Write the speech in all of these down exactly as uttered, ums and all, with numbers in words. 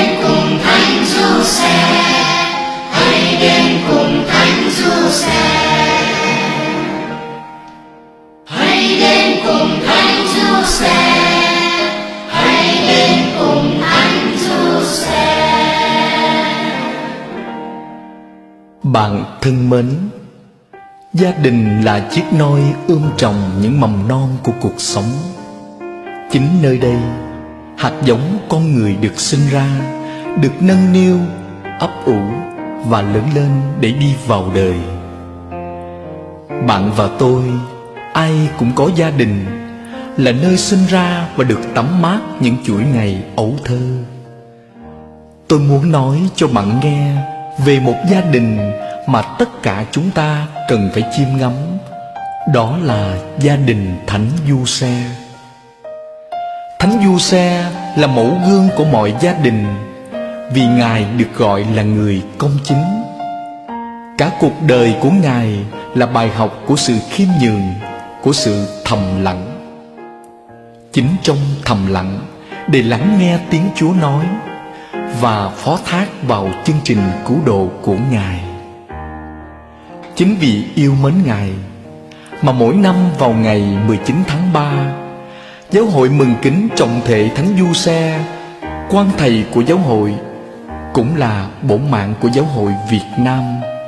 đến cùng Thánh Giuse, hãy đến cùng Thánh Giuse, hãy đến cùng Thánh Giuse, hãy đến cùng Thánh Giuse. Bạn thân mến, gia đình là chiếc nôi ươm trồng những mầm non của cuộc sống. Chính nơi đây, hạt giống con người được sinh ra, được nâng niu, ấp ủ và lớn lên để đi vào đời. Bạn và tôi, ai cũng có gia đình, là nơi sinh ra và được tắm mát những chuỗi ngày ấu thơ. Tôi muốn nói cho bạn nghe về một gia đình mà tất cả chúng ta cần phải chiêm ngắm. Đó là gia đình Thánh Giuse. Thánh Giuse là mẫu gương của mọi gia đình, vì Ngài được gọi là người công chính. Cả cuộc đời của Ngài là bài học của sự khiêm nhường, của sự thầm lặng. Chính trong thầm lặng, để lắng nghe tiếng Chúa nói và phó thác vào chương trình cứu độ của Ngài. Chính vì yêu mến Ngài mà mỗi năm vào ngày mười chín tháng ba, Giáo hội mừng kính trọng thể Thánh Giuse, quan thầy của giáo hội, cũng là bổn mạng của giáo hội Việt Nam.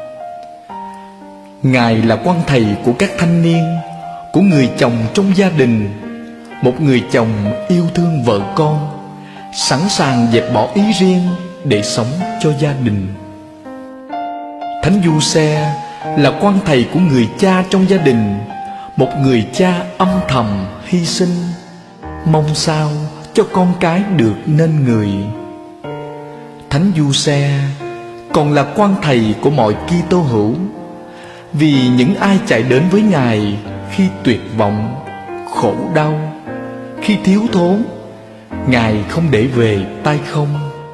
Ngài là quan thầy của các thanh niên, của người chồng trong gia đình, một người chồng yêu thương vợ con, sẵn sàng dẹp bỏ ý riêng để sống cho gia đình. Thánh Giuse là quan thầy của người cha trong gia đình, một người cha âm thầm hy sinh, mong sao cho con cái được nên người. Thánh Giuse còn là quan thầy của mọi Kitô hữu, vì những ai chạy đến với Ngài khi tuyệt vọng, khổ đau, khi thiếu thốn, Ngài không để về tay không.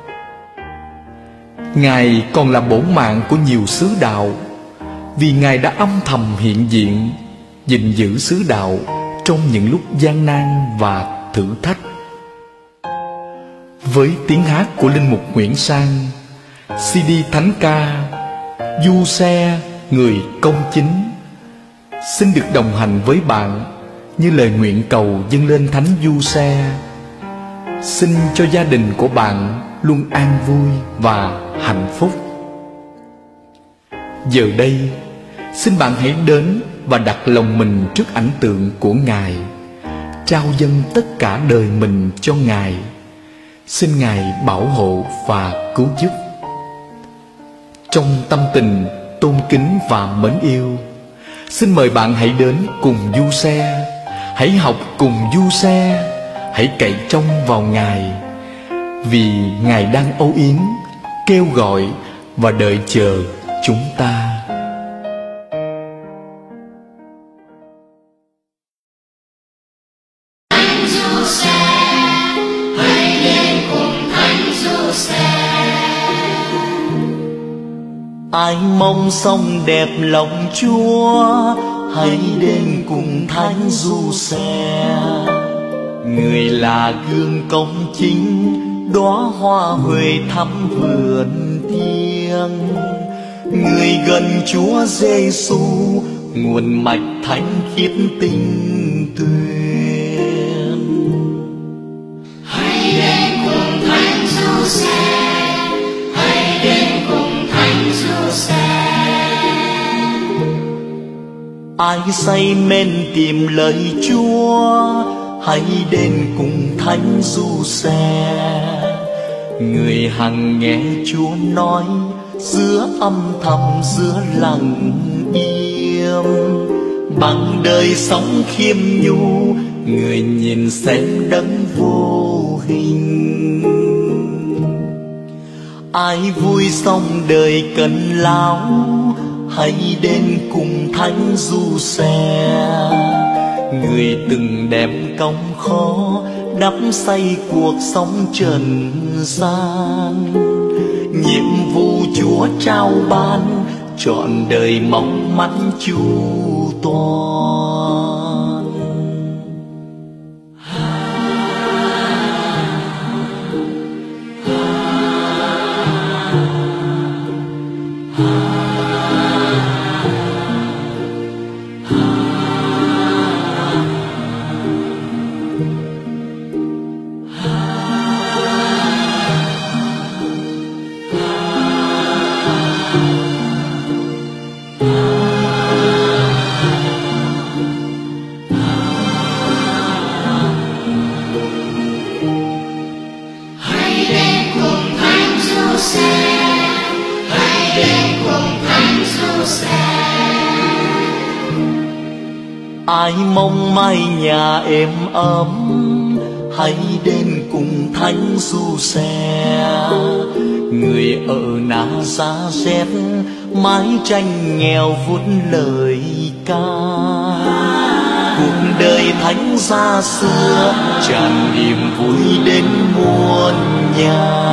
Ngài còn là bổn mạng của nhiều sứ đạo, vì Ngài đã âm thầm hiện diện, gìn giữ sứ đạo trong những lúc gian nan và thử thách. Với tiếng hát của Linh mục Nguyễn Sang, xê đê thánh ca Giuse người công chính xin được đồng hành với bạn như lời nguyện cầu dâng lên Thánh Giuse. Xin cho gia đình của bạn luôn an vui và hạnh phúc. Giờ đây, xin bạn hãy đến và đặt lòng mình trước ảnh tượng của Ngài, trao dâng tất cả đời mình cho Ngài. Xin Ngài bảo hộ và cứu giúp. Trong tâm tình tôn kính và mến yêu, xin mời bạn hãy đến cùng Giuse, hãy học cùng Giuse, hãy cậy trông vào Ngài, vì Ngài đang âu yếm, kêu gọi và đợi chờ chúng ta. Thánh Giuse, hãy đến cùng Thánh Giuse. Ai mong sống đẹp lòng Chúa, hãy đến cùng Thánh Giuse. Người là gương công chính, đóa hoa huệ thắm vườn thiêng. Người gần Chúa Giêsu, nguồn mạch thánh khiết tinh tuyền. Hãy đến cùng Thánh Giuse, hãy đến cùng Thánh Giuse. Ai say men tìm lời Chúa, hãy đến cùng Thánh Giuse. Người hằng nghe Chúa nói, giữa âm thầm giữa lặng im. Bằng đời sống khiêm nhu, người nhìn xem đấng vô hình. Ai vui sống đời cần lão, hãy đến cùng Thánh Giuse. Người từng đem công khó, đắp xây cuộc sống trần gian. Nhiệm vụ Chúa trao ban, trọn đời mong mắn chu toàn. Ah, ah. Ai mong mái nhà êm ấm, hãy đến cùng Thánh Du-xe. Người ở Na Giá rét, mái tranh nghèo vút lời ca. Cuộc đời thánh gia xưa tràn niềm vui đến muôn nhà.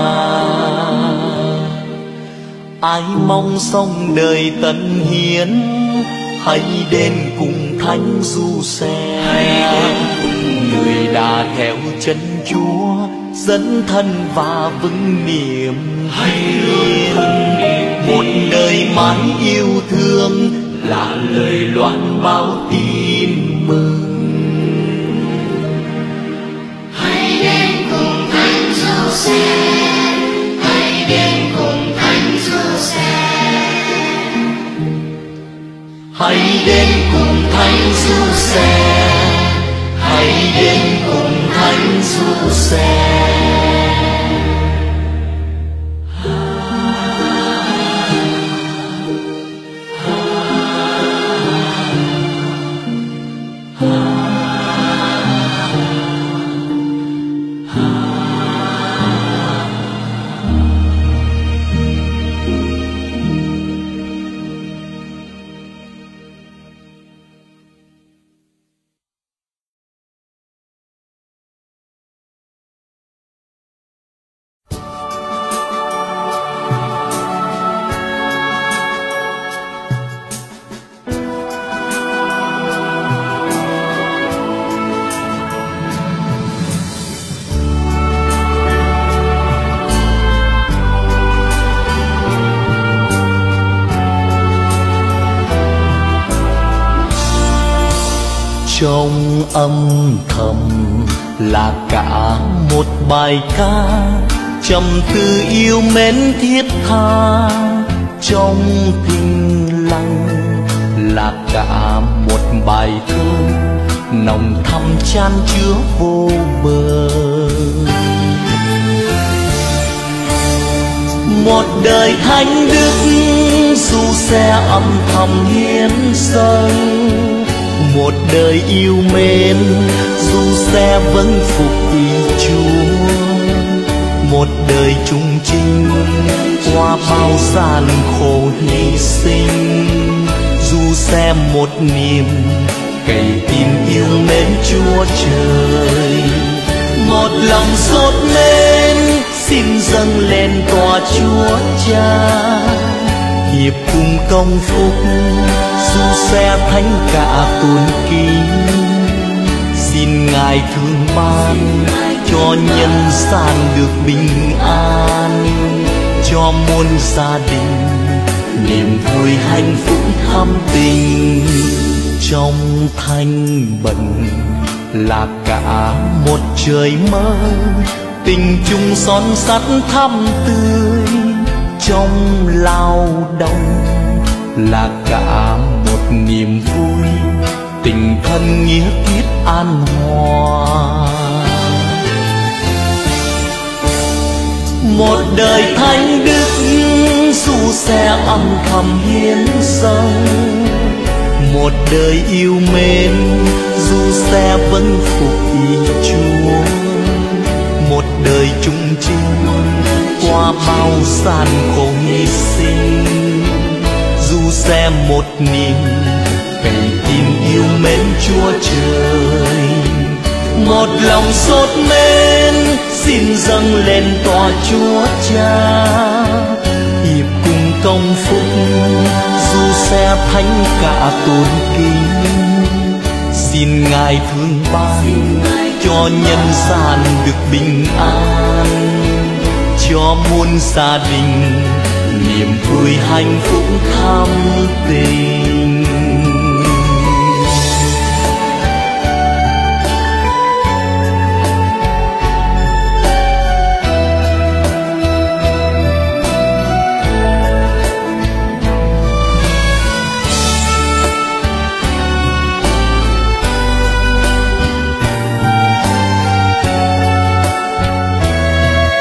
Ai mong sống đời tận hiến, hãy đến cùng Thánh Du-xe. Người đã theo chân Chúa dẫn thân và vững niềm tin. Một đời mãi yêu thương là lời loan báo tin mừng. Hãy đến cùng Thánh Du-xe, hãy đến cùng Thánh Du-xe. Hãy đến cùng Thánh Du-xe, hãy đến cùng Thánh Du-xe. Trong âm thầm là cả một bài ca, trầm tư yêu mến thiết tha. Trong thinh lặng là cả một bài thơ, nồng thắm chan chứa vô bờ. Một đời thánh đức Du-xe âm thầm hiến dâng. Một đời yêu mến Du-xe vẫn phục ý Chúa. Một đời trung trinh qua bao gian khổ hy sinh. Du-xe một niềm cày tin yêu mến Chúa Trời. Một lòng sốt lên xin dâng lên tòa Chúa Cha. Hiệp cùng công phúc Du-xe thánh cả tôn kính. Xin Ngài thương ban cho nhân gian được bình an, cho muôn gia đình niềm vui hạnh phúc thắm tình. Trong thanh bần là cả một trời mơ, tình chung son sắt thắm tươi. Trong lao động là cả một niềm vui, tình thân nghĩa thiết an hòa. Một đời thánh đức Du-xe âm thầm hiến dâng. Một đời yêu mến Du-xe vẫn phục ý Chúa. Một đời trung trinh qua bao gian khổ hy sinh. Du-xe một niềm cày tin yêu mến Chúa Trời. Một lòng sốt mến xin dâng lên tòa Chúa Cha. Hiệp cùng công phúc Du-xe thánh cả tôn kính. Xin Ngài thương ban cho nhân gian được bình an, cho muôn gia đình niềm vui hạnh phúc thắm tình.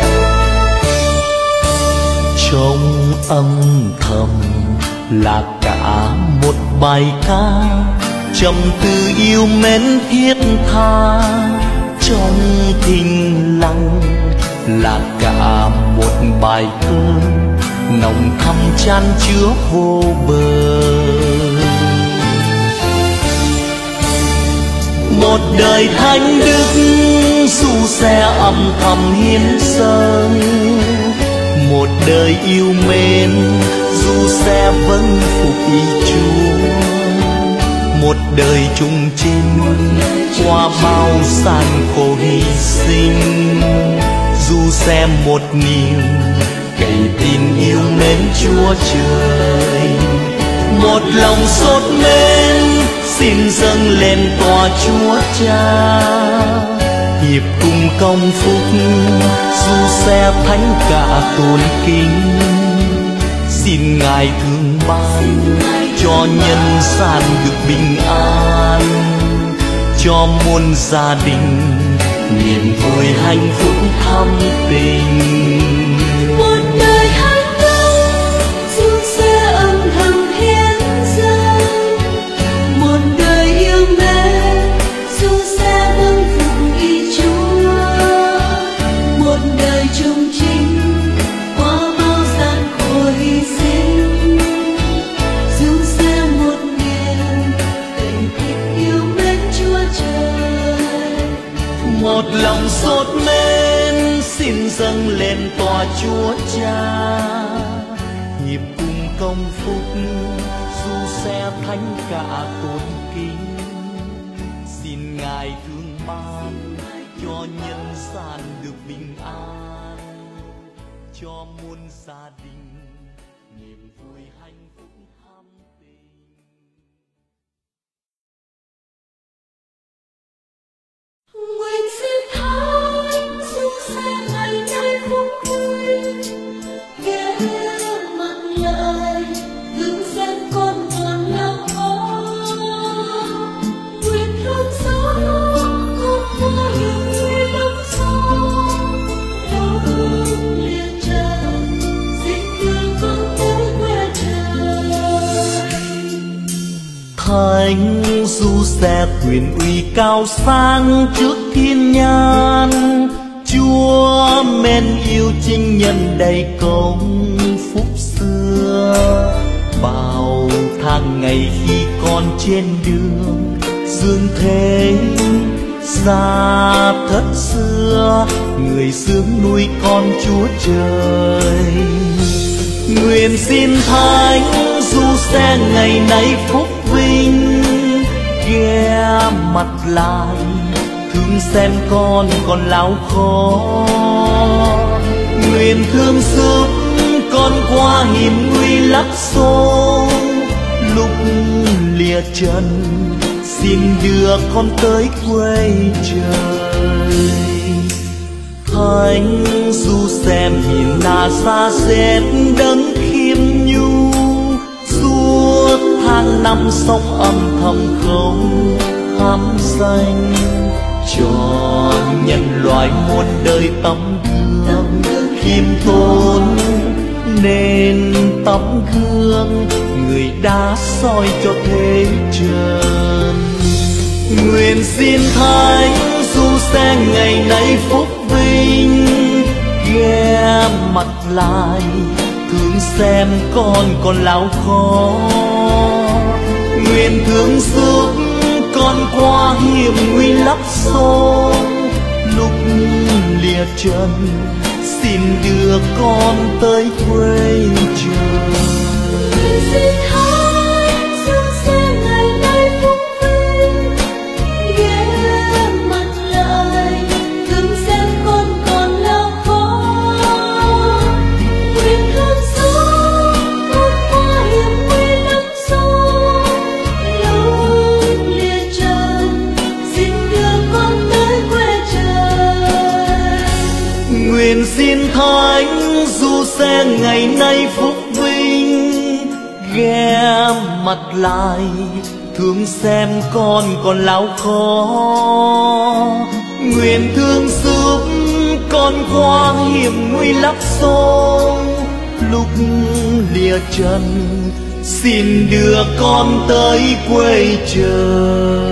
Trong âm thầm là cả cả một bài ca trầm từ yêu mến thiết tha. Trong thinh lặng là cả một bài thơ nồng thắm chan chứa vô bờ. Một đời thánh đức du xe âm thầm hiến dâng, một đời yêu mến du xe vâng phục ý Chúa. Một đời chung chinh qua bao gian khổ hy sinh, du xe một niềm cậy tin yêu mến Chúa Trời. Một lòng sốt mến xin dâng lên tòa Chúa Cha, hiệp cùng công phúc du xe thánh cả tôn kính. Xin Ngài thương ban cho nhân gian được bình an, cho muôn gia đình niềm vui hạnh phúc thắm tình. Một đời hạnh phúc du xe âm thầm hiến dâng, một đời yêu mến du xe vâng phục ý Chúa. Một đời chung chính qua bao gian khổ hy sinh, du xe một niềm cậy tin yêu mến Chúa Trời. Một lòng sốt mến xin dâng lên tòa Chúa Cha, hiệp cùng công phúc du xe thánh cả tôn kính. Xin Ngài thương ban cho nhân gian được bình an, cho muôn gia đình niềm vui hạnh phúc thắm tình. Nguyện xin thánh du xe ngày nay phúc vui, ghé mặt lại hướng xem con còn lao khó. Nguyện thương xót con qua hiểm nguy lắm gió, lúc lìa trần xin đưa con tới quê trời. Thánh du xe quyền uy cao sang trước thiên nhãn, Chúa mến yêu chinh nhân đầy công phúc xưa. Bao tháng ngày khi còn trên đường dương thế xa thất xưa, người dưỡng nuôi con Chúa Trời. Nguyện xin thánh du xe ngày nay phúc vinh, ghé mặt lại thương xem con còn lão khó. Nguyện thương giúp con qua hiểm nguy lắc xô, lúc lìa trần xin đưa con tới quê trời. Thánh du xem hiền là xa xếp đấng khiêm nhu, suốt tháng năm sống âm thầm không ham danh, cho nhân loại muôn đời tấm gương khiêm tốn. Nên tấm gương người đã soi cho thế trần. Nguyện xin thánh du xe ngày nay phúc vinh, ghé mặt lại thương xem con còn lão khó. Nguyện thương giúp con qua hiểm nguy lấp xô, lúc lìa trần xin đưa con tới quê trời. Xin thánh du xe ngày nay phúc vinh, ghé mặt lại thương xem con còn lao khó. Nguyện thương giúp con qua hiểm nguy lắm gió, lúc lìa trần xin đưa con tới quê trời. Nguyện xin thánh du xe ngày nay phúc vinh, ghé mặt lại thương xem con còn lão khó. Nguyện thương giúp con qua hiểm nguy lắc xô, lúc lìa trần xin đưa con tới quê chờ.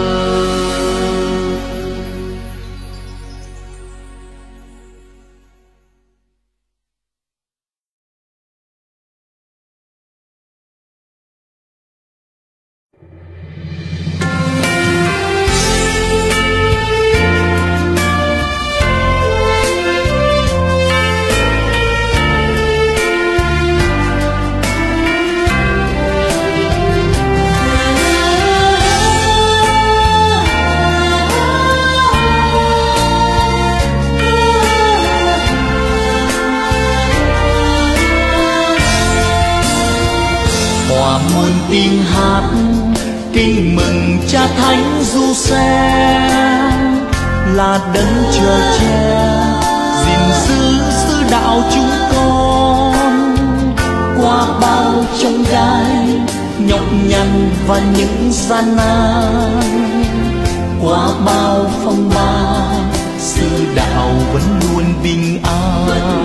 tiếng hát kinh mừng cha thánh du xe là đấng chờ che gìn giữ sứ đạo chúng con qua bao chông gai nhọc nhằn và những gian nan, qua bao phong ba sứ đạo vẫn luôn bình an.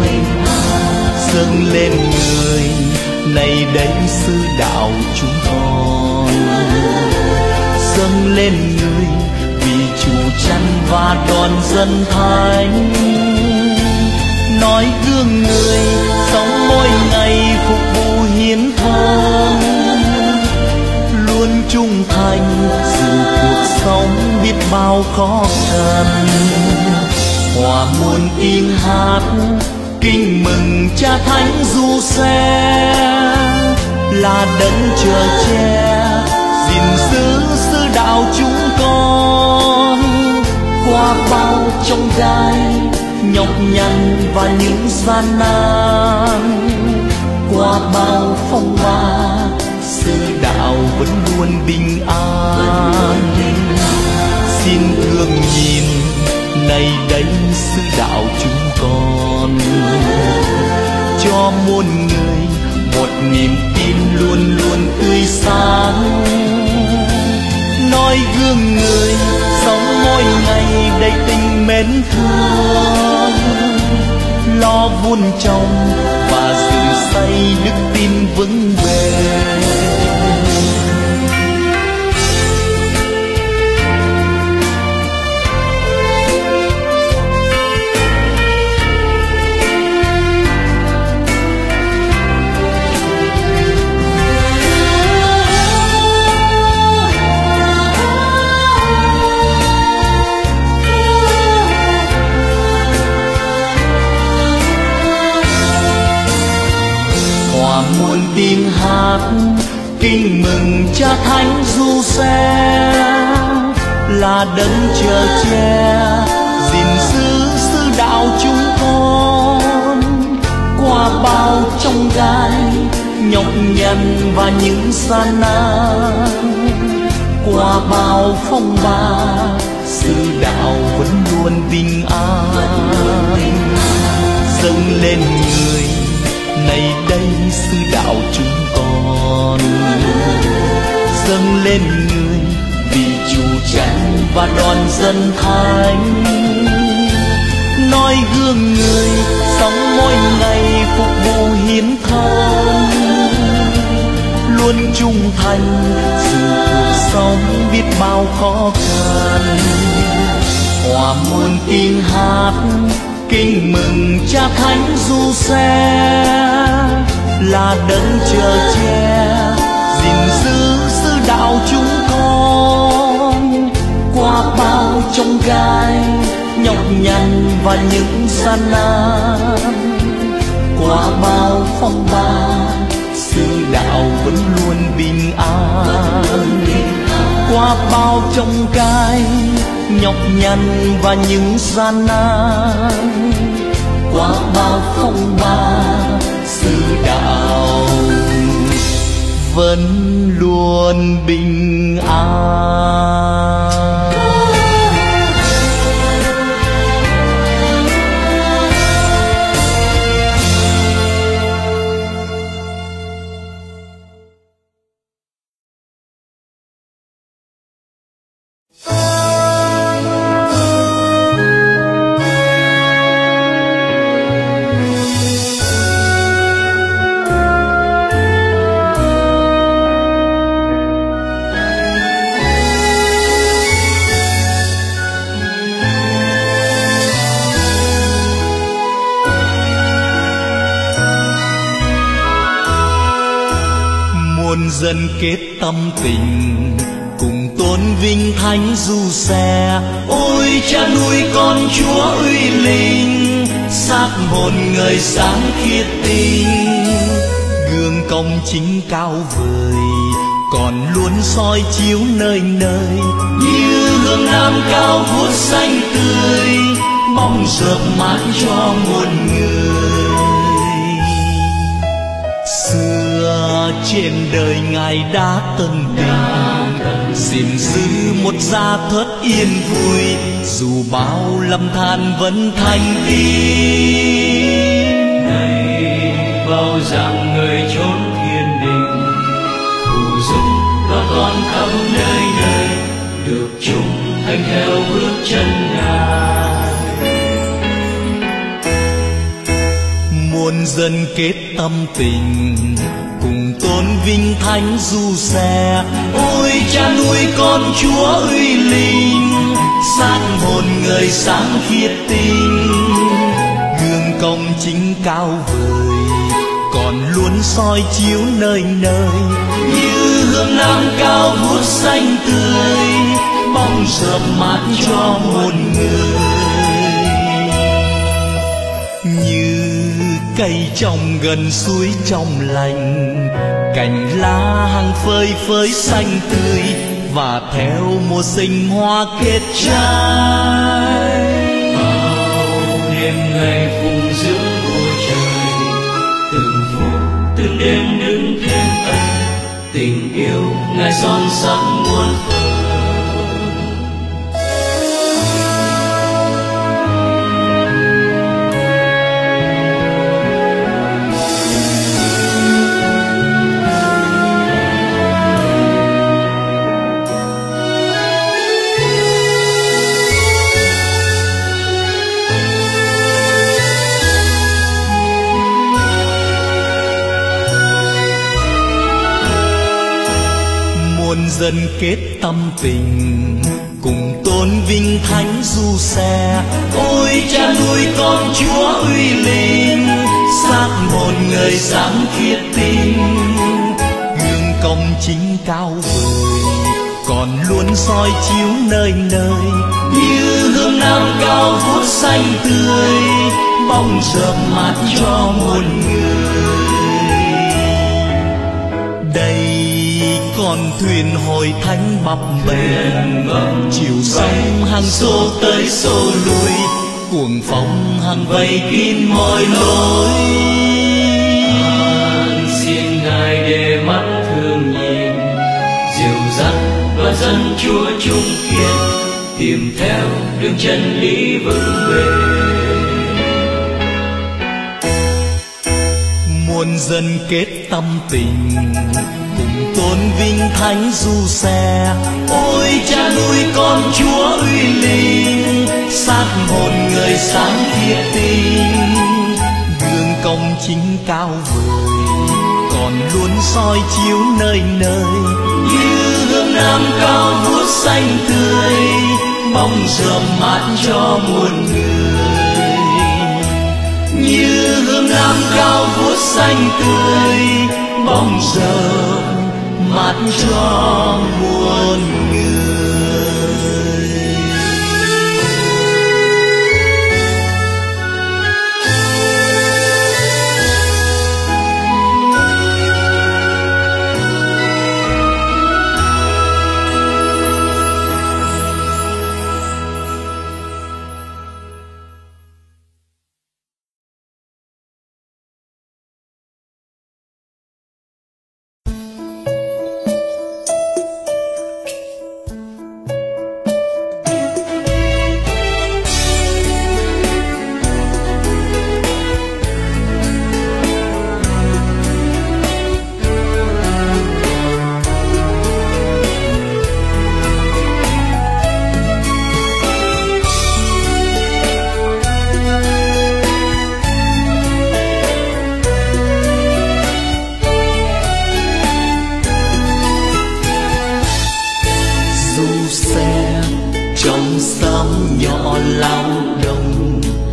Dâng lên người này đây sứ đạo chúng con, dâng lên người vì chủ chăn và đoàn dân thánh, nói gương người sống mỗi ngày phục vụ hiến thân, luôn trung thành dù cuộc sống biết bao khó khăn. Hòa muôn tiếng hát kinh mừng cha thánh du xe là đấng chờ che gìn giữ sứ đạo chúng con, qua bao chông gai nhọc nhằn và những gian nan, qua bao phong ba sứ đạo vẫn luôn bình an. Xin thương nhìn này đây sứ đạo chúng con, cho muôn người một niềm tin luôn luôn tươi sáng, nói gương người sống mỗi ngày đầy tình mến thương, lo vun trồng và dựng xây đức tin vững bền. Muôn tiếng hát kinh mừng cha thánh du xe là đấng chờ che gìn giữ sứ đạo chúng con, qua bao chông gai nhọc nhằn và những gian nan, qua bao phong ba sứ đạo vẫn luôn bình an. Dâng lên người này đây sứ đạo chúng con, dâng lên người vì chủ chăn và đoàn dân thánh, nói gương người sống mỗi ngày phục vụ hiến thân, luôn trung thành dù cuộc sống biết bao khó khăn. Hòa muôn tiếng hát kinh mừng cha thánh du xe là đấng chờ che gìn giữ sứ đạo chúng con, qua bao chông gai nhọc nhằn và những gian nan, qua bao phong ba sứ đạo vẫn luôn bình an, qua bao chông gai nhọc nhằn và những gian nan, qua bao phong ba sứ đạo vẫn luôn bình an. dân kết tâm tình, cùng tôn vinh thánh du xe. Ôi cha nuôi con Chúa uy linh, xác hồn người sáng khiết tinh. Gương công chính cao vời, còn luôn soi chiếu nơi nơi. Như hương nam cao vút xanh tươi, mong rợp mát cho muôn người. Xưa trên đời Ngài đã tân tình, gìn giữ một gia thất yên vui. Dù bao lầm than vẫn thanh tín. Này bao dạng người chốn thiên đình, phù dung lo toan khắp nơi nơi, được chúng hành theo bước chân Ngài. Muôn dân kết tâm tình, cùng tôn vinh thánh du xe. Ôi cha nuôi con Chúa uy linh, xác hồn người sáng khiết tinh. Gương công chính cao vời, còn luôn soi chiếu nơi nơi. Như hương nam cao vút xanh tươi, mong rợp mát cho muôn người. Như cây trồng gần suối trong lành, cành lá hàng phơi phới xanh tươi, và theo mùa sinh hoa kết trái. Bao đêm ngày phụng dưỡng vua trời, từng phút từng đêm đứng thêm ân, tình yêu Ngài son sắc muôn phần. Dân kết tâm tình, cùng tôn vinh thánh du xe. Ôi cha nuôi con Chúa uy linh, xác hồn người sáng khiết tinh. Gương công chính cao vời, còn luôn soi chiếu nơi nơi. Như hương nam cao vút xanh tươi, mong rợp mát cho muôn người. Đây con thuyền hồi thánh bập bềnh, chiều sóng hàng xô tới xô lui, cuồng phong hàng vây kín mọi lối. An xin Ngài để mắt thương nhìn, dìu dắt đoàn dân Chúa chung kiên, tìm theo đường chân lý vững bền. Muôn dân kết tâm tình, cùng tôn vinh thánh du xe. Ôi cha nuôi con Chúa uy linh, xác hồn người sáng khiết tinh. Gương công chính cao vời, còn luôn soi chiếu nơi nơi. Như hương nam cao vút xanh tươi, mong rợp mát cho muôn người. Như hương nam cao vút xanh tươi, mong rợp mát cho muôn người.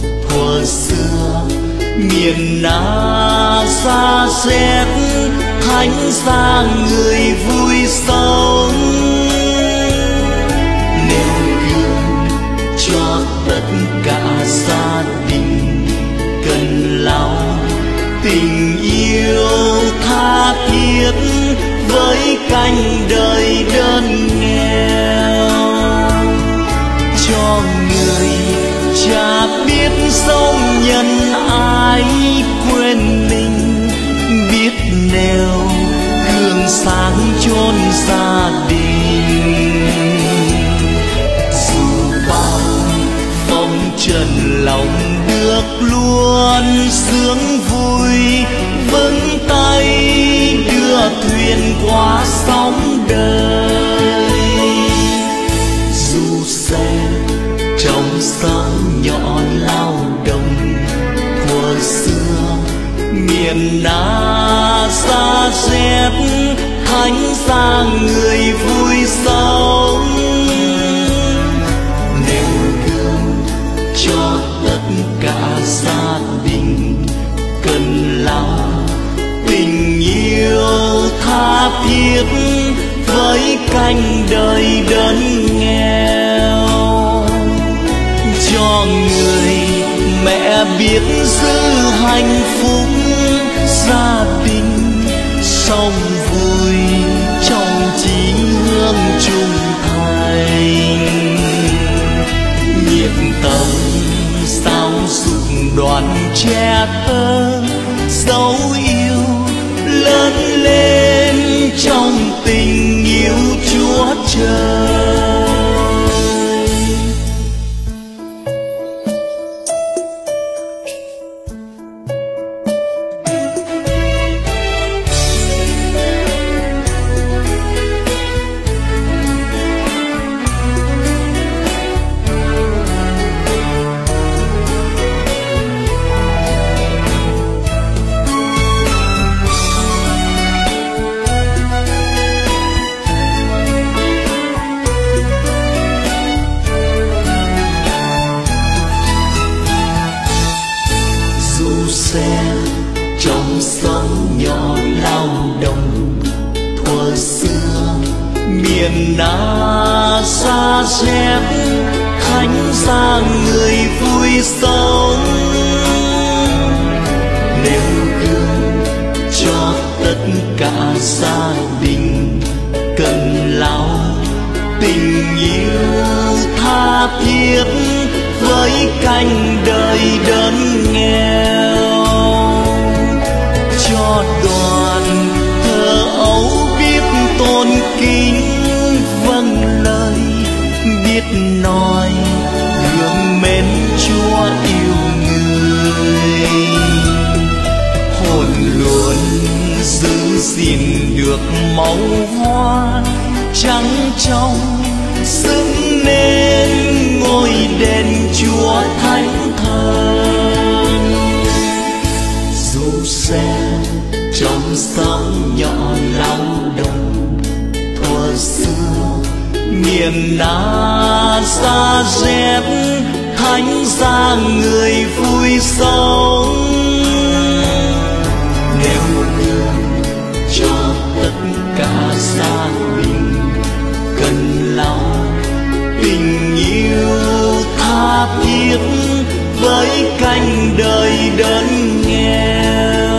miền Na xa xét thánh ra người vui sống. Nêu gương cho tất cả gia đình cần lao tình yêu tha thiết với cánh đời đơn nghèo. Cho người cha biết sống nhân ái quên mình, biết nêu gương sáng chốn gia đình. Dù bao phong trần lòng được luôn sướng vui, vững tay đưa thuyền qua sóng đời. Dù xe trong sóng nhỏ lao động thuở xưa, miền Na xa dép thánh ra người vui sống. Nêu gương cho tất cả gia đình cần lao tình yêu tha thiết với cánh đời đơn nghèo. Cho người mẹ biết giữ hạnh phúc gia đình, sống vui trong chí hướng trung thành. Nhiệt tâm giáo dục đoàn trẻ thơ, dấu yêu lớn lên trong tình yêu Chúa Trời. Miền Na xa dép thánh ra người vui sống. Nêu gương cho tất cả gia đình cần lao tình yêu tha thiết với cánh đời đơn nghèo. Cho đoàn thơ ấu biết tôn kính vâng lời, biết nói gương mến Chúa yêu người. Hồn luôn giữ gìn được màu hoa trắng trong, xứng nên ngôi đền Chúa thánh thần. Dù xe trong sóng nhỏ lao động thuở xưa, miền Na xa dép thánh ra người vui sống. Nêu gương cho tất cả gia đình cần lao tình yêu tha thiết với cánh đời đơn nghèo.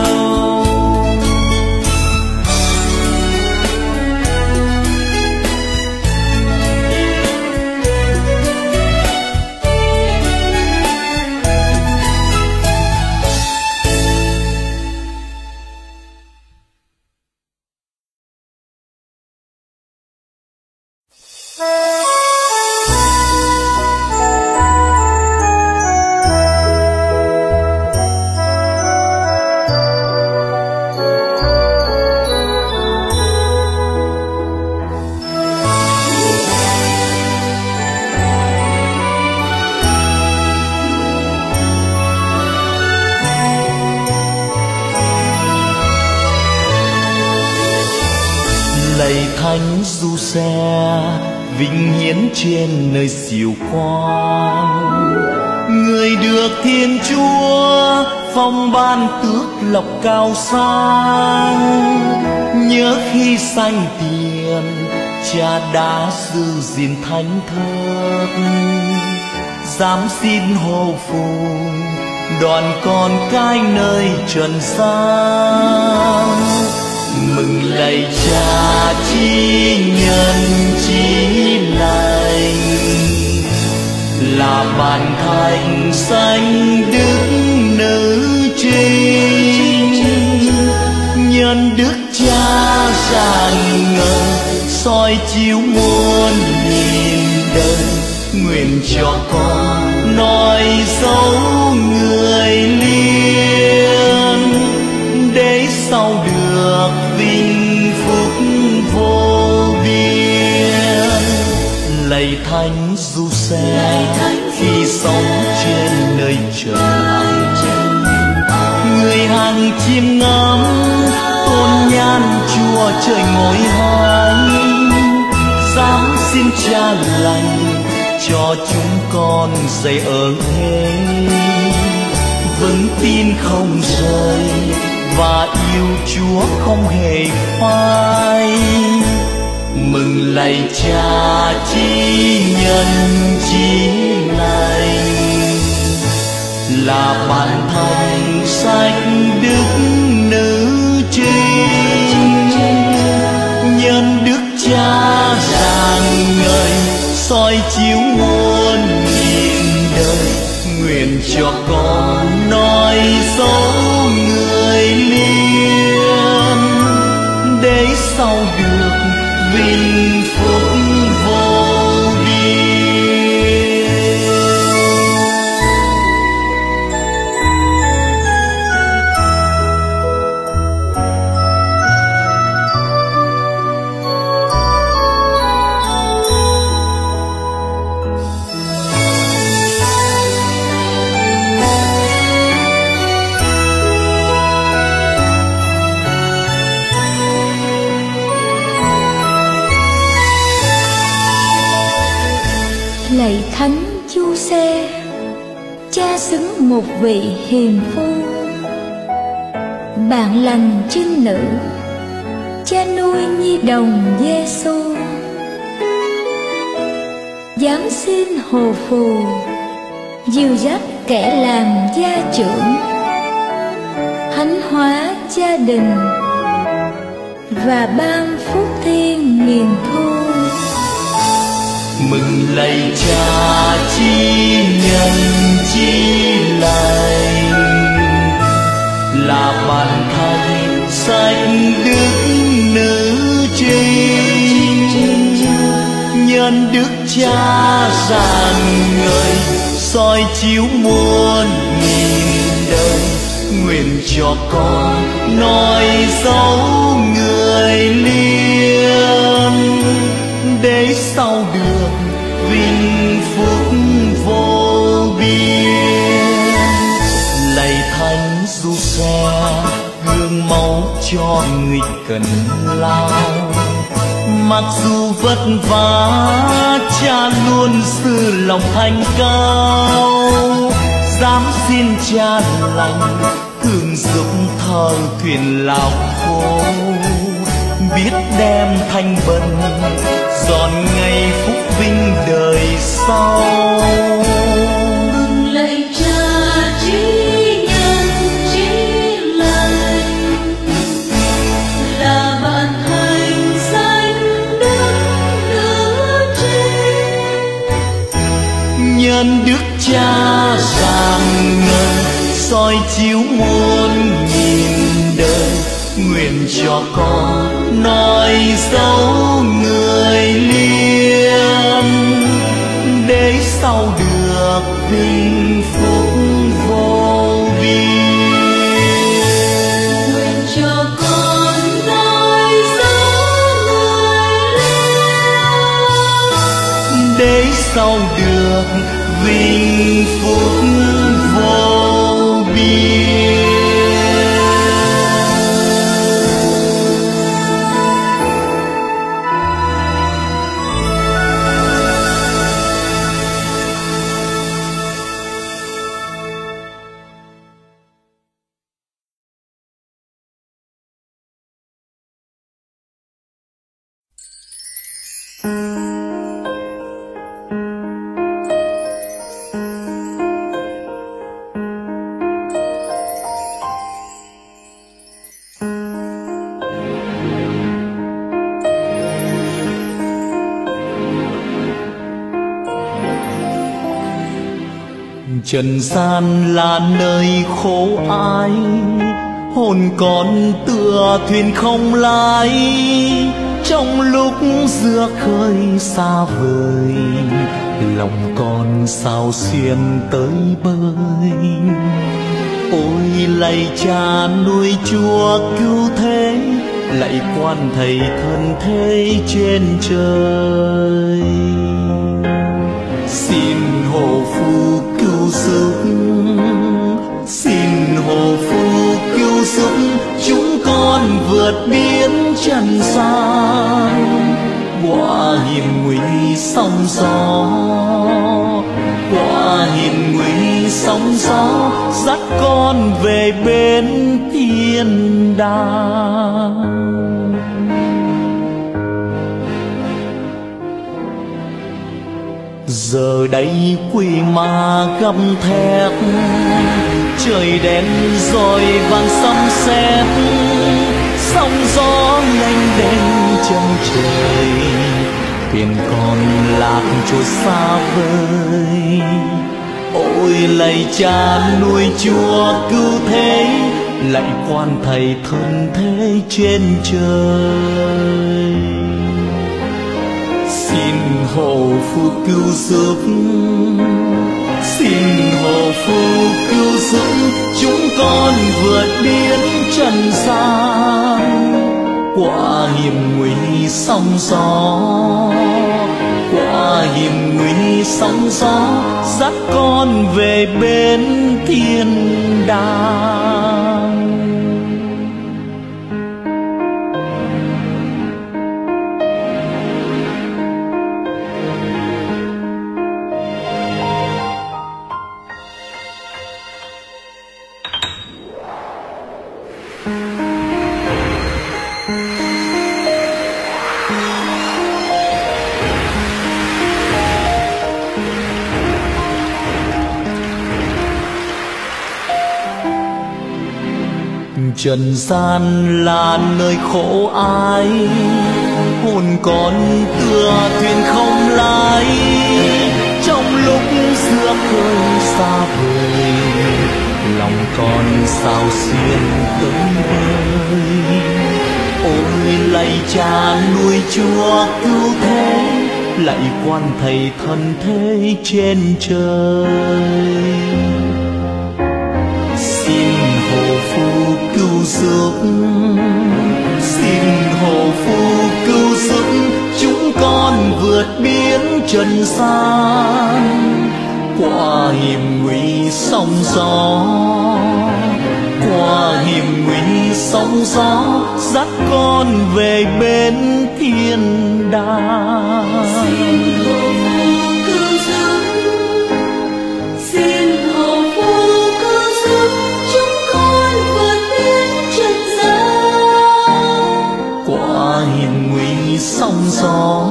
lạy thánh du xe vinh hiến trên nơi siêu quang, người được Thiên Chúa phong ban tước lộc cao sang. Nhớ khi sanh tiền cha đã giữ gìn thánh thớt, dám xin hô phù đoàn con cái nơi trần gian. Mừng lạy cha chi nhân chí lành, là bàn thánh sanh đức nữ trinh. Nhân đức cha rạng ngời soi chiếu muôn nghìn đời, nguyện cho con nói dấu người liên, để sau được vinh phúc vô biên. Lạy thánh Giuse khi sống trên nơi trần gian, người hàng chim ngắm tôn nhan Chúa trời ngồi hanh. Dám xin cha lành cho chúng con dạy ơn thế, vững tin không rời và yêu Chúa không hề phai. Mừng lạy cha chi nhân chí lành, là bạn thánh sanh đức nữ trinh. Nhân đức cha rạng ngời soi chiếu muôn nghìn đời, nguyện cho con nói dấu người liên, để sau được vinh phúc vô biên. Lạy thánh Giuse, cha xứng một vị hiền phu, bạn lành trinh nữ, cha nuôi nhi đồng Giêsu. Dám xin hồ phù dìu dắt kẻ làm gia trưởng, thánh hóa gia đình và ban phúc thiên nghìn thu. Mừng lạy cha chi nhân chí lành, là bạn thánh sanh đức nữ trinh. Nhân đức cha rạng ngời soi chiếu muôn nghìn đời, nguyện cho con nói dấu người liên, để sau được vinh phúc vô biên. Lạy thánh Giuse gương mẫu cho người cần lao, mặc dù vất vả cha luôn giữ lòng thanh cao. Dám xin cha lành thường giúp thời thuyền lao khô, biết đem thanh bần dọn ngày phúc vinh đời sau. Mừng lạy cha chí nhân chí lành, là bạn thánh sanh đức nữ trinh. Nhân đức cha rạng ngời soi chiếu muôn nghìn đời, nguyện cho con nói dấu người liên, để sau được vinh phúc vô biên. Nguyện cho con nói dấu người liên, để sau được vinh phúc vô biên. Trần gian là nơi khổ ái, hồn con tựa thuyền không lái, trong lúc giữa khơi xa vời, lòng con sao xuyên tới bơi. Ôi lạy cha nuôi Chúa cứu thế, lạy quan thầy thân thế trên trời, xin hộ phù cứu giúp, xin hộ phù cứu giúp chúng con vượt biển trần gian, qua hiểm nguy sóng gió, qua hiểm nguy sóng gió, dắt con về bên thiên đàng. Giờ đây quỷ ma gầm thét, trời đen rồi vàng sấm sét, sóng gió nhanh đến chân trời, thuyền con lạc trôi xa vời. Ôi lạy cha nuôi Chúa cứu thế, lạy quan thầy thân thế trên trời, xin hộ phù cứu giúp, xin hộ phù cứu giúp chúng con vượt biển trần gian, qua hiểm nguy sóng gió, qua hiểm nguy sóng gió, dắt con về bên thiên đàng. Trần gian là nơi khổ ái, hồn con tựa thuyền không lái, trong lúc giữa khơi xa vời, lòng con sao xuyên tới bơi. Ôi lạy cha nuôi Chúa cứu thế, lạy quan thầy thân thế trên trời, xin hộ phù cứu giúp, xin hộ phù cứu giúp chúng con vượt biển trần gian, qua hiểm nguy sóng gió, qua hiểm nguy sóng gió, dắt con về bên thiên đàng. Xin hộ phù cứu giúp, xin hộ phù cứu giúp chúng con vượt biển trần gian, qua hiểm nguy sóng gió,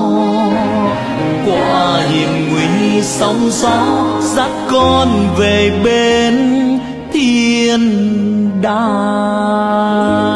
qua hiểm nguy sóng gió, dắt con về bên thiên đàng.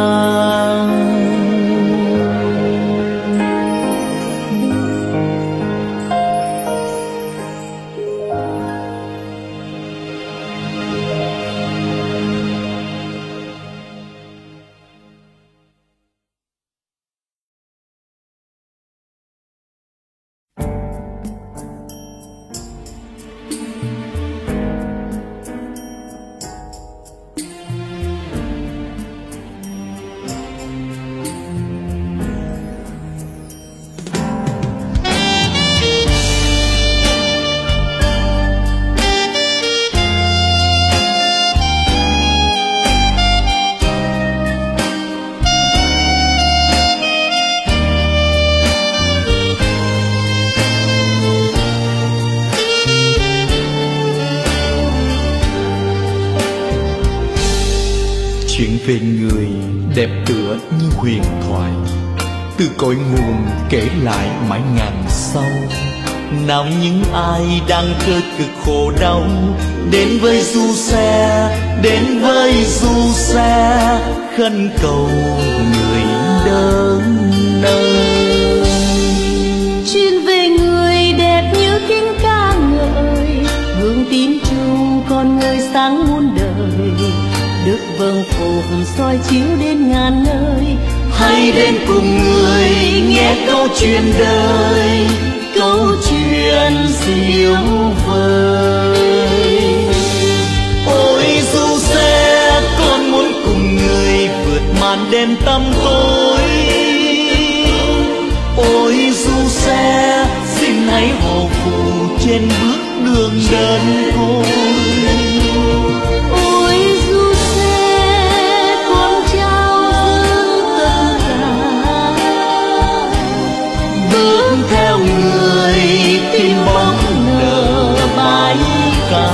Chuyện về người đẹp tựa như huyền thoại, từ cội nguồn kể lại mãi ngàn sau. Nào những ai đang cơ cực khổ đau, đến với du xe, đến với du xe, khấn cầu người đớn nơi. Chuyện về người đẹp như kinh ca ngợi, hương tín trung con được vầng phục soi chiếu đến ngàn nơi. Hãy đến cùng người nghe câu chuyện đời, câu chuyện diệu vời. Ôi du xe, con muốn cùng người vượt màn đêm tăm tối. Ôi du xe, xin hãy hộ phù trên bước đường đơn côi. Ôi du xe, con trao dâng tất cả, bước theo người tìm bóng nở bãi ca.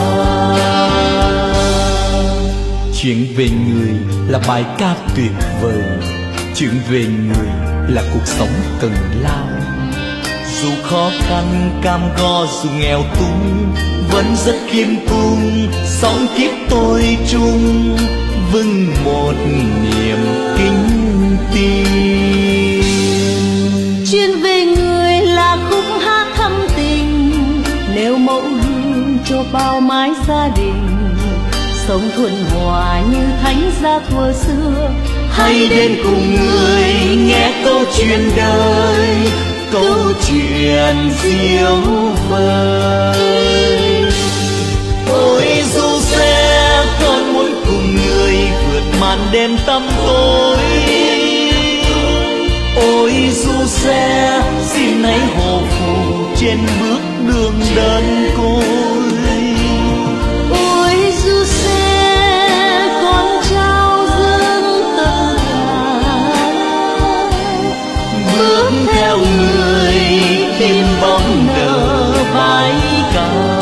Chuyện về người là bài ca tuyệt vời, chuyện về người là cuộc sống cần lao. Dù khó khăn cam go, dù nghèo túng, vẫn rất khiêm cung, sống kiếp tôi chung, vững một niềm kính tin. chuyện về người là khúc hát thắm tình, nêu mẫu gương cho bao mái gia đình, sống thuần hòa như thánh gia thuở xưa. Hãy đến cùng người nghe câu chuyện đời, câu chuyện diệu vời. Ôi du xe, con muốn cùng người vượt màn đêm tăm tối. Ôi du xe, xin hãy hộ phù trên bước đường đơn côi. Ôi du xe, con trao dâng tất cả, bước theo người tìm bóng nở bãi ca.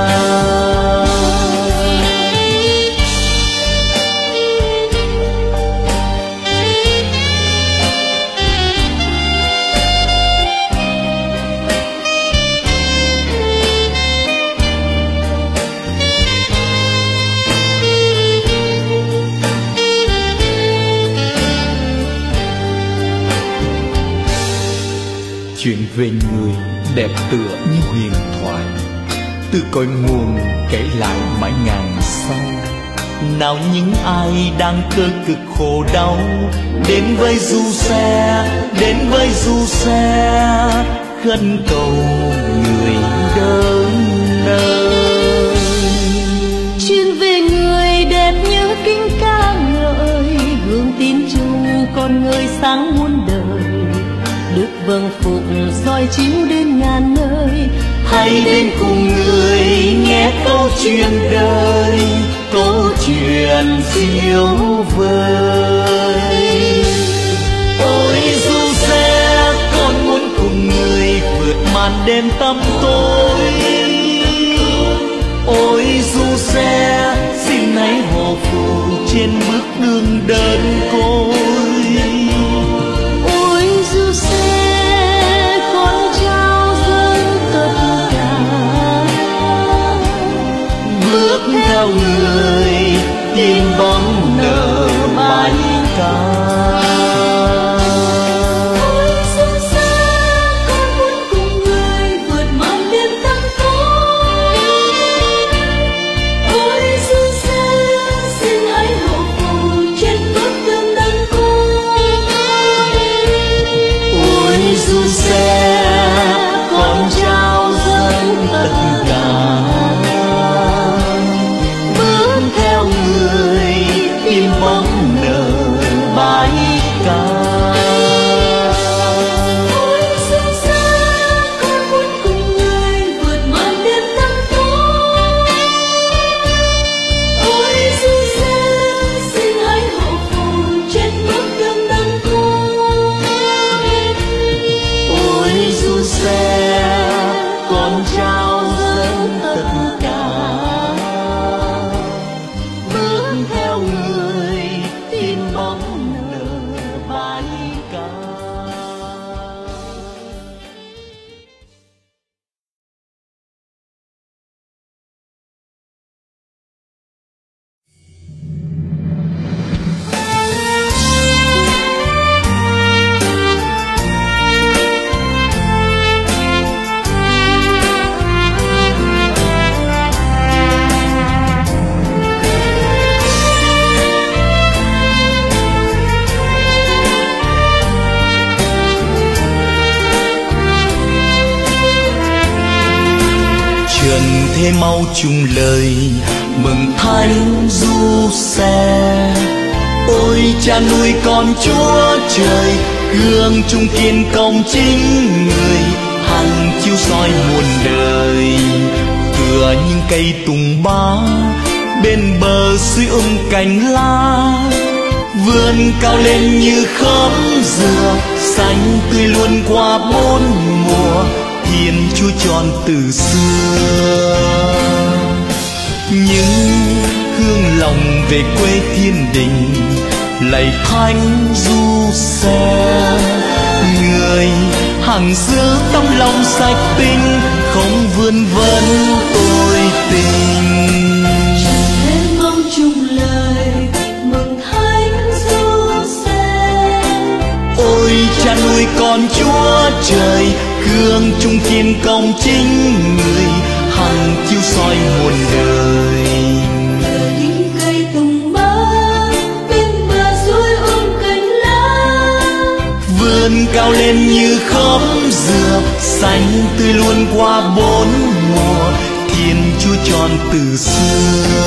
Chuyện về người đẹp tựa như huyền thoại, từ cội nguồn kể lại mãi ngàn sau. Nào những ai đang cơ cực khổ đau, đến với du xe, đến với du xe, khấn cầu người đớn nơi. chuyện về người đẹp như kinh ca ngợi, gương tín chung con người sáng muôn đời, được vâng phục soi chiếu đến ngàn nơi. Hãy đến cùng người nghe câu chuyện đời, câu chuyện diệu vời. Ôi du xe, con muốn cùng người vượt màn đêm tăm tối. Ôi du xe, xin hãy hộ phù trên bước đường đơn côi. Ôi du xe, con trao dâng tất cả, bước theo người tìm bóng nở bãi ca. Ôi du xe, con muốn cùng người vượt màn đêm tăm tối. Ôi du xe, xin hãy hộ phù trên bước đường đơn côi. thế mau chung lời mừng thánh du xe. Ôi cha nuôi con Chúa Trời, gương trung kiên công chính người, hằng chiếu soi muôn đời. Tựa những cây tùng ba bên bờ suối um cành lá, vươn cao lên như khóm dừa, xanh tươi luôn qua bốn mùa, Thiên Chúa tròn từ xưa. Những hương lòng về quê thiên đình, lạy thánh du xe. Người hằng giữ tấm lòng sạch tinh, không vươn vấn tôi tình. Em mong chung lời mừng thánh du xe. Ôi cha nuôi con Chúa Trời, gương trung kiên công chính người, hằng chiếu soi muôn đời. Những cây tùng ba bên bờ suối um cành lá, Vươn cao lên như khóm dừa, xanh tươi luôn qua bốn mùa, Thiên Chúa tròn từ xưa.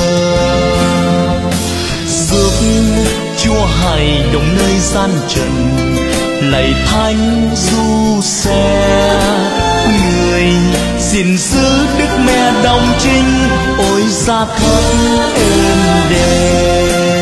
Giúp Chúa hài đồng nơi gian trần, lạy thánh du xe. Người xin giữ đức mẹ đồng trinh, ôi gia thất êm đềm.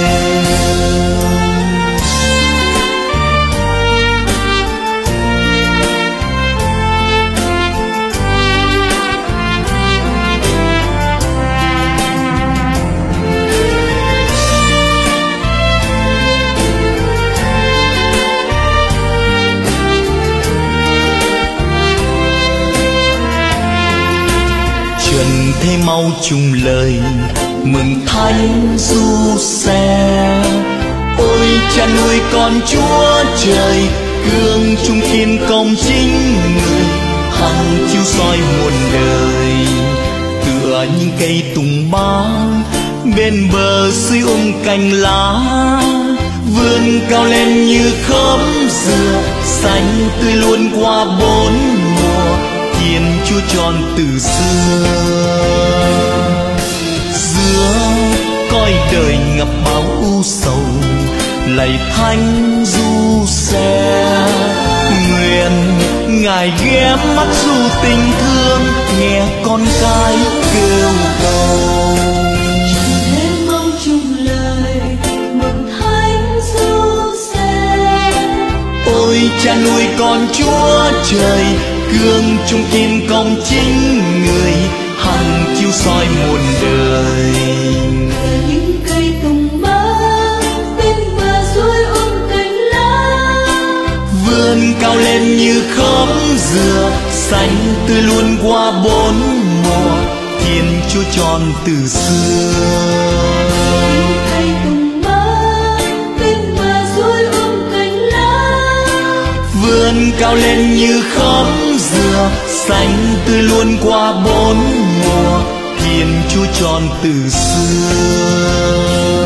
Trần thế mau chung lời mừng thánh du xe. Ôi cha nuôi con Chúa Trời, gương trung kiên công chính người, hằng chiếu soi muôn đời. Tựa những cây tùng ba bên bờ suối um cành lá, vươn cao lên như khóm dừa, xanh tươi luôn qua bốn mùa, Thiên Chúa tròn từ xưa. Giữa cõi đời ngập bao u sầu, lạy thánh du xe. Nguyện Ngài ghé mắt du tình thương, nghe con cái kêu cầu. em mong chung lời mừng thánh du xe. Ôi cha nuôi con Chúa Trời, gương trung kiên công chính người, hằng chiếu soi muôn đời. Những cây tùng ba bên bờ suối um cành lá, Vươn cao lên như khóm dừa, xanh tươi luôn qua bốn mùa, Thiên Chúa tròn từ xưa. những cây tùng ba bên bờ suối um cành lá, Vươn cao lên như khóm dừa, xanh tươi luôn qua bốn mùa, Thiên Chúa tròn từ xưa.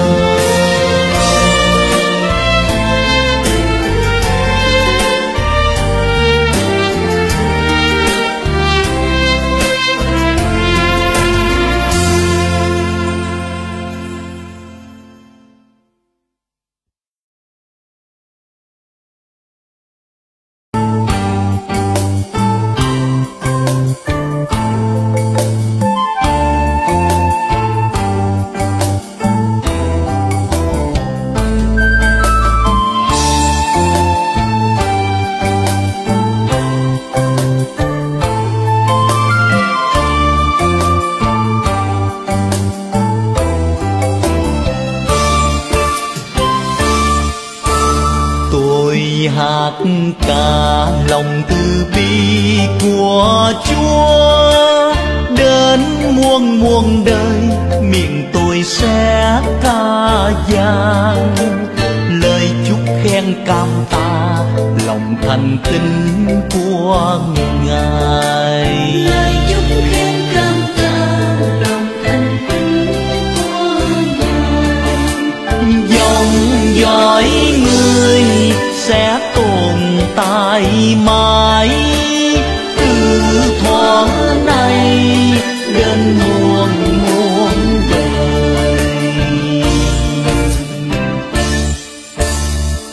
Hát ca lòng từ bi của Chúa, đến muôn muôn đời miệng tôi sẽ ca vang lời chúc khen cảm tạ lòng thành tín của Ngài. lời chúc khen cảm tạ lòng thành tín của Ngài. Dòng dõi người sẽ tồn tại mãi, từ thuở này đến mùa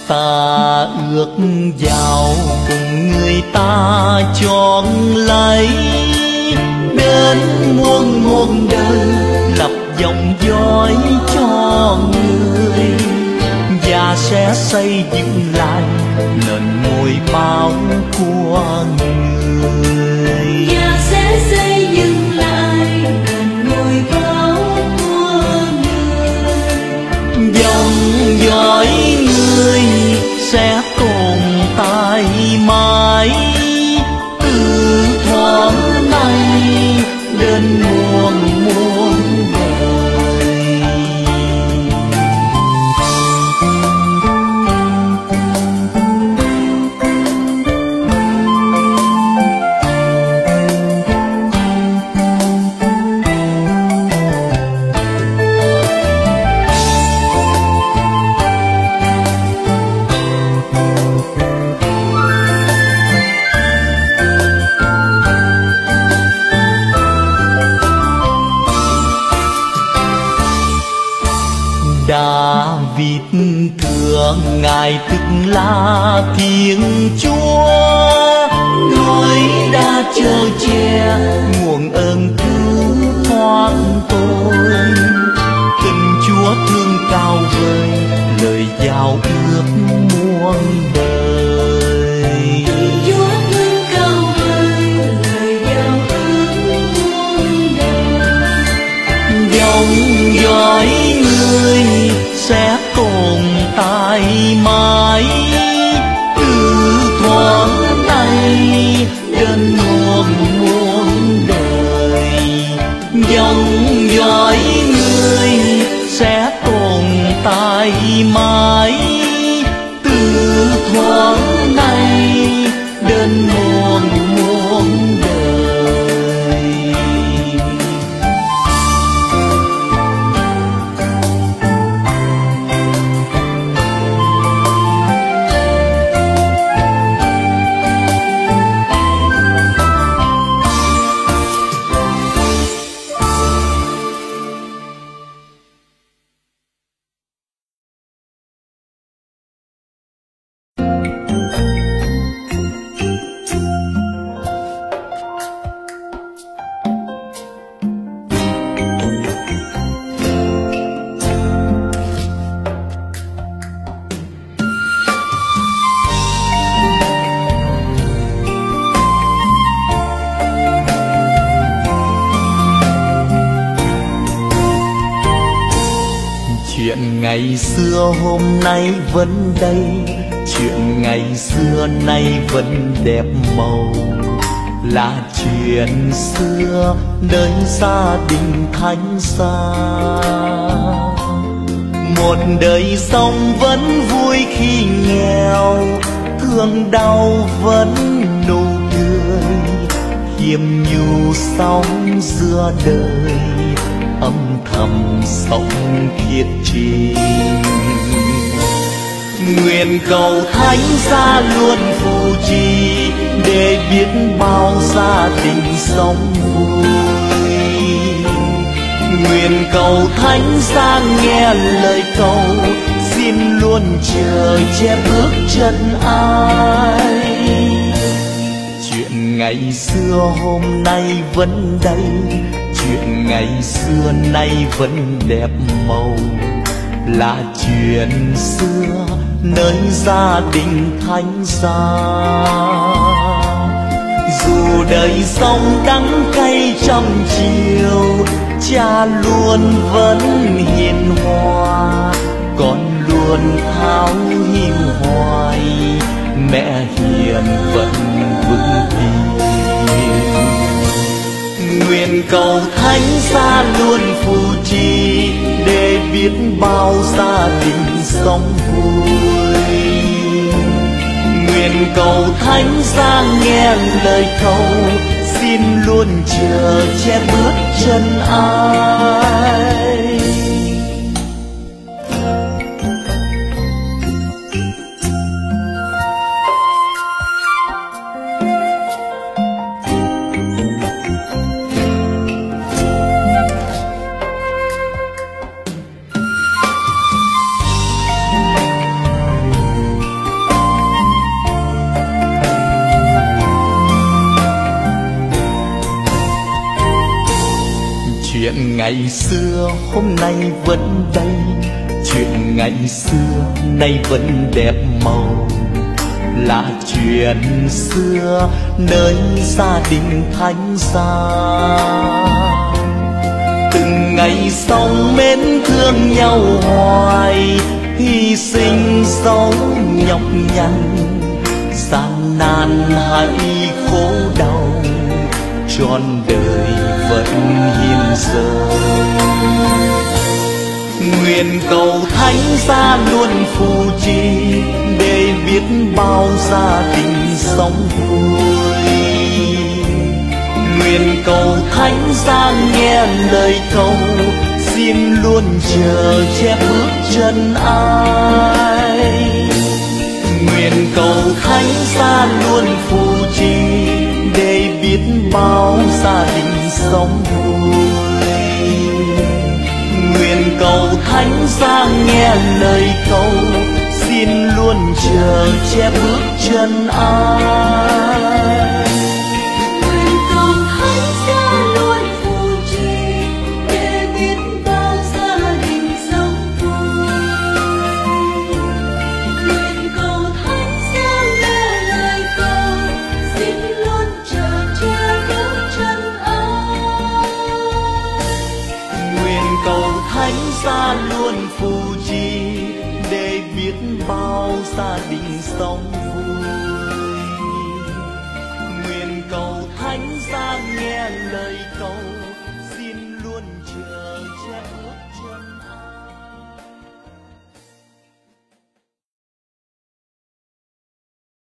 Ta ước vào cùng người ta chọn lấy, đến muôn muôn đời lập dòng dõi cho người, và sẽ xây dựng lại nền ngôi báo của người. Và sẽ xây dựng lại nền ngôi báo của người. Dòng dõi người sẽ tồn tại mãi, từ thoáng nay đến muôn muôn đời. David thưa Ngài tức là Thiên Chúa, người đã chở che nguồn ơn cứu thoát tôi. Tình Chúa thương cao vời, lời giao ước muôn đời. Chúa thương cao vời, lời giao ước muôn đời. Dòng dõi người sẽ tồn tại mãi, từ thoáng nay đến muôn muôn đời. Dòng dõi người sẽ tồn tại mãi, từ thoáng nay đến muôn muôn đời. Chuyện ngày xưa hôm nay vẫn đây, chuyện ngày xưa nay vẫn đẹp màu. Là chuyện xưa nơi gia đình thánh xa, một đời sống vẫn vui khi nghèo, thương đau vẫn nụ cười, khiêm nhu sống giữa đời, âm thầm sống thiệt trình. Nguyện cầu thánh gia luôn phù trì, để biết bao gia đình sống vui. Nguyện cầu thánh gia nghe lời cầu, xin luôn chờ che bước chân ai. Chuyện ngày xưa hôm nay vẫn đây, chuyện ngày xưa nay vẫn đẹp màu. Là chuyện xưa nơi gia đình thánh gia, dù đời sống đắng cay trăm chiều, cha luôn vẫn hiền hòa, con luôn tháo hiu hoài, mẹ hiền vẫn vững tin. Nguyện cầu thánh gia luôn phù trì, để biết bao gia đình sống vui. Nguyện cầu thánh gia nghe lời cầu, xin luôn chờ che bước chân ai. ngày xưa hôm nay vẫn đây, chuyện ngày xưa nay vẫn đẹp màu, là chuyện xưa nơi gia đình thánh giá. Từng ngày sống mến thương nhau hoài, hy sinh sống nhọc nhằn, gian nan hay khổ đau, trọn đời vẫn hiền dâng. Nguyện cầu thánh giá luôn phù trì, để biết bao gia đình sống vui. Nguyện cầu thánh giá nghe lời cầu, xin luôn chờ che bước chân ai. Nguyện cầu thánh giá luôn phù trì, để biết bao gia đình sống vui. Nguyện cầu thánh giá nghe lời cầu, xin luôn chờ che bước chân ai. Nguyện cầu thánh giá luôn phù trì, để biết bao gia đình sống vui. Nguyện cầu thánh giá nghe lời cầu, xin luôn chờ che bước chân ai. Nguyện cầu thánh giá luôn phù trì, để biết bao gia đình sống vui. Nguyện cầu thánh giá nghe lời cầu, xin luôn chờ che